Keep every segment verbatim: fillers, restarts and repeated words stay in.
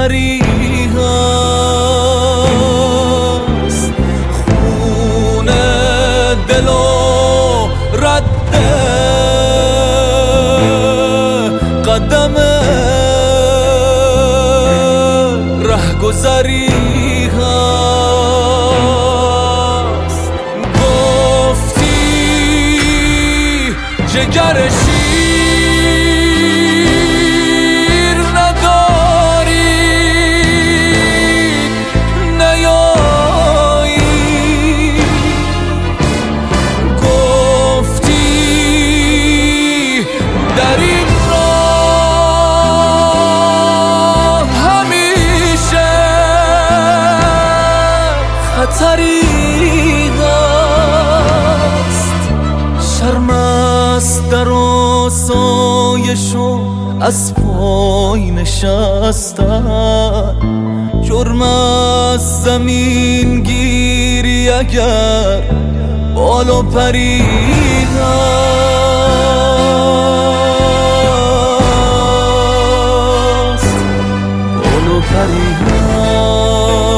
گذری هست، خون دل و رد قدم ره گذری هست. گفتی جگر شیر نداری نیایی، گفتی در این راه همیشه خطری هست. شرم است در آسایش و از پای نشستن، جرم از زمین گیری اگر بال و پری هست، بال و پری هست.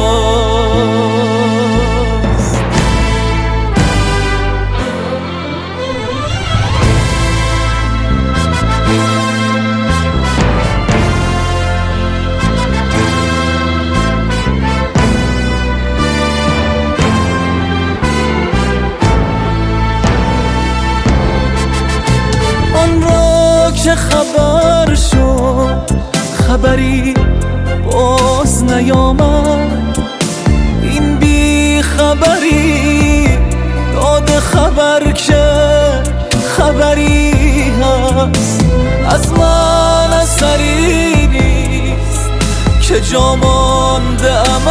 که خبر شد خبری باز نیامد، این بی خبری داد خبر که خبری هست. از من اثری نیست که جا مانده ام،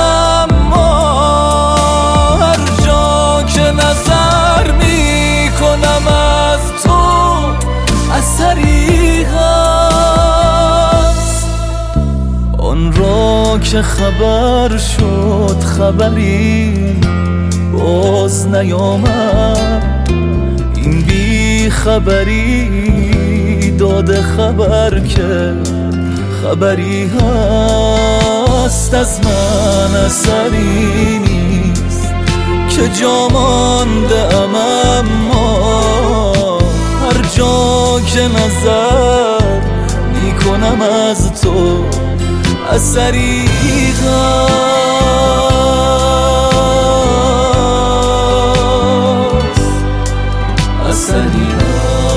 اما هر جا که نظر می کنم از تو اثری هست. آن را که خبر شد خبری باز نیامد، این بی خبری داده خبر که خبری هست. از من اثری نیست که جا مانده ام، اما هر جا که نظر می کنم از تو اثری هست، اثری هست.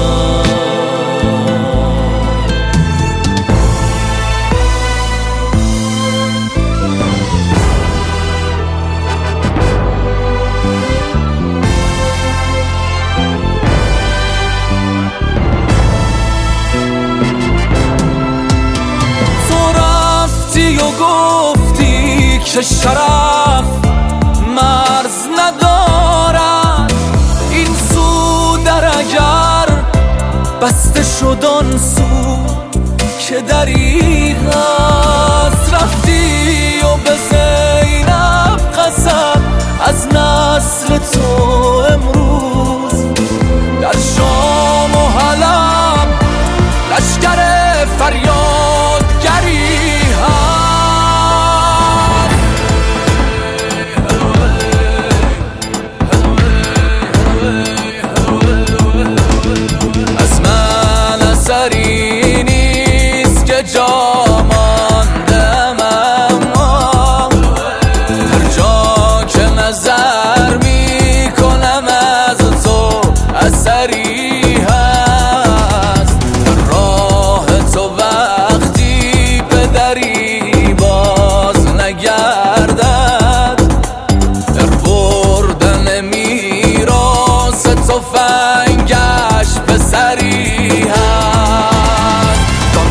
و گفتی که شرف مرز ندارد، این سو در اگر بسته شد آن سو که دری هست. رفتی و به زینب قسم از نسل تو امروز در شام و حلب لشکر فریادگری نیست که جا ماندم، اما هر جا که نظر می کنم از تو اثری هست. راه تو وقتی پدری باز نگردد، در بردن میراث تفنگش پسری هست.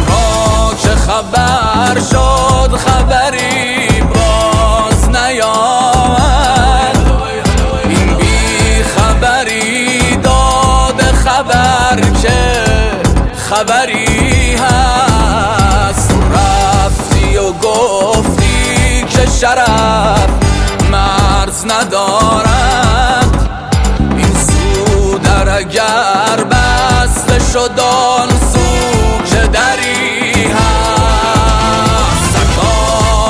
خبر شد خبری باز نیامد، این بی خبری داد خبر که خبری هست. رفتی و گفتی که شرف مرز ندارد، این سو در اگر بسته شد آن سو که دری هست.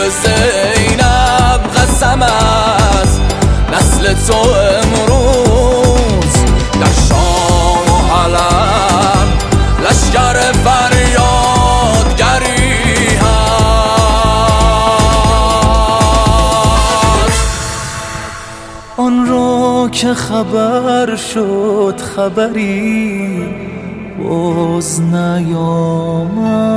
زینب قسم است نسل تو امروز در شام و حلب لشکر فریادگری هست. آن را که خبر شد خبری باز نیامد،